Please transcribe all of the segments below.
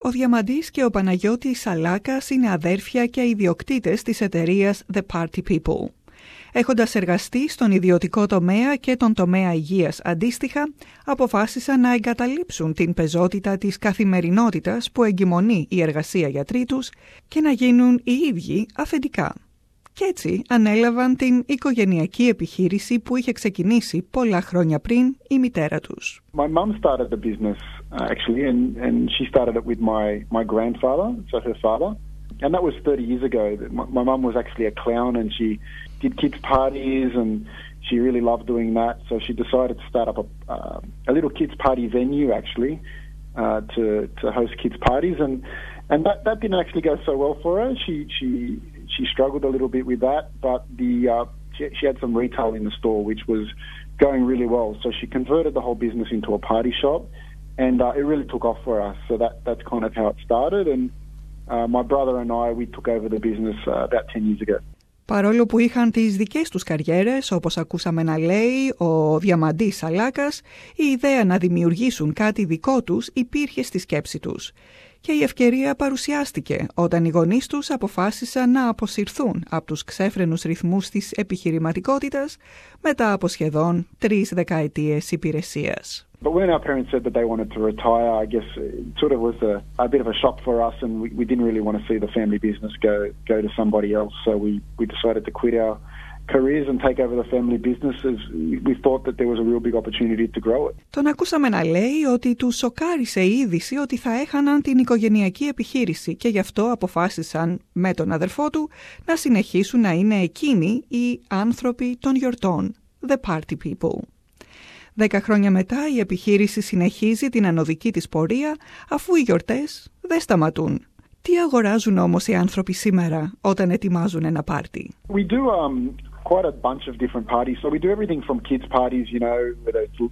Ο Διαμαντής και ο Παναγιώτης Σαλάκας είναι αδέρφια και ιδιοκτήτες της εταιρείας The Party People. Έχοντας εργαστεί στον ιδιωτικό τομέα και τον τομέα υγείας αντίστοιχα, αποφάσισαν να εγκαταλείψουν την πεζότητα της καθημερινότητας που εγκυμονεί η εργασία για τρίτους και να γίνουν οι ίδιοι αφεντικά. Κι έτσι ανέλαβαν την οικογενειακή επιχείρηση που είχε ξεκινήσει πολλά χρόνια πριν η μητέρα τους. My mum started the business actually and she started it with my grandfather, so her father. And that was 30 years ago. My mum was actually a clown and she did kids parties and she really loved doing that. So she decided to start up a little kids party venue actually to host kids parties and that didn't actually go so well for her. She struggled a little bit with that, but she had some retail in the store which was going really well. So she converted the whole business into a party shop and it really took off for us. So that's kind of how it started and my brother and we took over the business about 10 years ago. Παρόλο που είχαν τις δικές τους καριέρες, όπως ακούσαμε να λέει ο Διαμαντής Σαλάκας, η ιδέα να δημιουργήσουν κάτι δικό τους υπήρχε στη σκέψη τους. Και η ευκαιρία παρουσιάστηκε όταν οι γονείς τους αποφάσισαν να αποσυρθούν από τους ξέφρενους ρυθμούς της επιχειρηματικότητας μετά από σχεδόν 3 δεκαετίες υπηρεσίας. But when our parents said that they wanted to retire, I guess it sort of was a bit of a shock for us and we didn't really want to see the family business go to somebody else. So we decided to quit our careers and take over the family businesses. We thought that there was a real big opportunity to grow it. Τον ακούσαμε να λέει ότι τους σοκάρισε η είδηση ότι θα έχαναν την οικογενειακή επιχείρηση και γι' αυτό αποφάσισαν με τον αδερφό του να συνεχίσουν να είναι εκείνοι οι άνθρωποι των γιορτών, the party people. 10 χρόνια μετά η επιχείρηση συνεχίζει την ανωδική της πορεία αφού οι γιορτές δεν σταματούν. Τι αγοράζουν όμως οι άνθρωποι σήμερα όταν ετοιμάζουν ένα πάρτι? We do quite a bunch of different parties. So we do everything from kids parties, whether it's,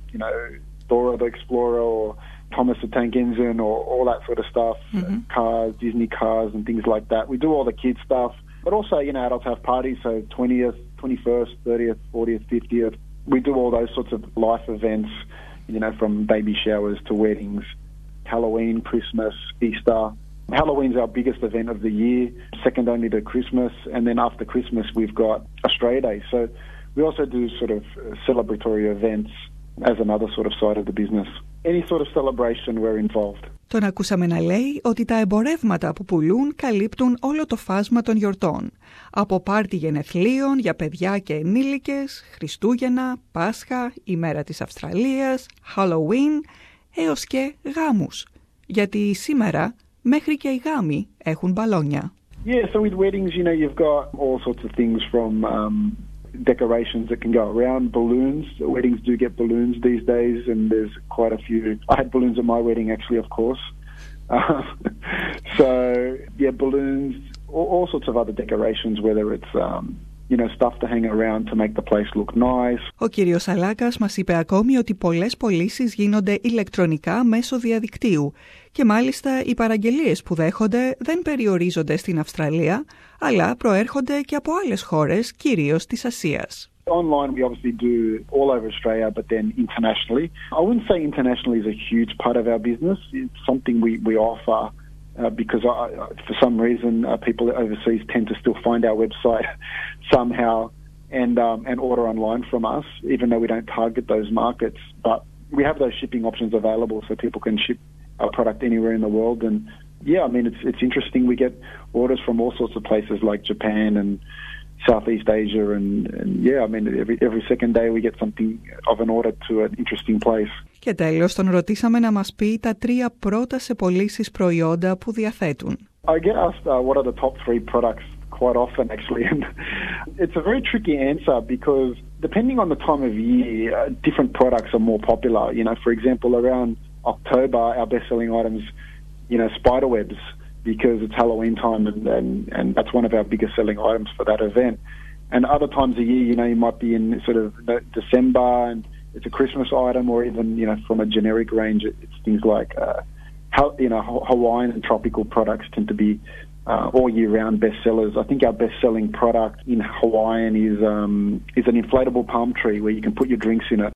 Dora the Explorer or Thomas the Tank Engine or all that sort of stuff, cars, Disney cars and things like that. We do all the kids stuff, but also, adults have parties, so 20th, 21st, 30th, 40th, 50th. We do all those sorts of life events, from baby showers to weddings, Halloween, Christmas, Easter. Halloween's our biggest event of the year, second only to Christmas, and then after Christmas we've got Australia Day. So we also do sort of celebratory events as another sort of side of the business. Any sort of celebration we're involved. Τον ακούσαμε να λέει ότι τα εμπορεύματα που πουλούν καλύπτουν όλο το φάσμα των γιορτών. Από πάρτι γενεθλίων για παιδιά και ενήλικες, Χριστούγεννα, Πάσχα, ημέρα της Αυστραλίας, Halloween, έως και γάμους. Γιατί σήμερα μέχρι και οι γάμοι έχουν μπαλόνια. Yeah, so with weddings, you've got all sorts of things from decorations that can go around, balloons. Weddings do get balloons these days, and there's quite a few. I had balloons at my wedding, actually, of course. So, yeah, balloons, all sorts of other decorations, whether it's, stuff to hang around to make the place look nice. Ο κύριος Σαλάκας μας είπε ακόμη ότι πολλές πωλήσεις γίνονται ηλεκτρονικά μέσω διαδικτύου και μάλιστα οι παραγγελίες που δέχονται δεν περιορίζονται στην Αυστραλία, αλλά προέρχονται και από άλλες χώρες, κυρίως της Ασίας. Online we obviously do all over Australia, but then internationally. I wouldn't say internationally is a huge part of our business. It's something we offer because for some reason people overseas tend to still find our website somehow and order online from us, even though we don't target those markets. But we have those shipping options available so people can ship our product anywhere in the world. And yeah, I mean, it's interesting. We get orders from all sorts of places like Japan and Southeast Asia and yeah, I mean, every second day we get something of an order to an interesting place. Και τέλος, τον ρωτήσαμε να μας πει τα 3 πρώτα σε πωλήσεις προϊόντα που διαθέτουν. I get asked what are the top 3 products quite often actually, and it's a very tricky answer because depending on the time of year, different products are more popular. For example, around October, our best-selling items, spider webs, because it's Halloween time and that's one of our biggest selling items for that event. And other times of year, you might be in sort of December and it's a Christmas item, or even, from a generic range, it's things like, Hawaiian and tropical products tend to be all year round bestsellers. I think our best-selling product in Hawaiian is an inflatable palm tree where you can put your drinks in it.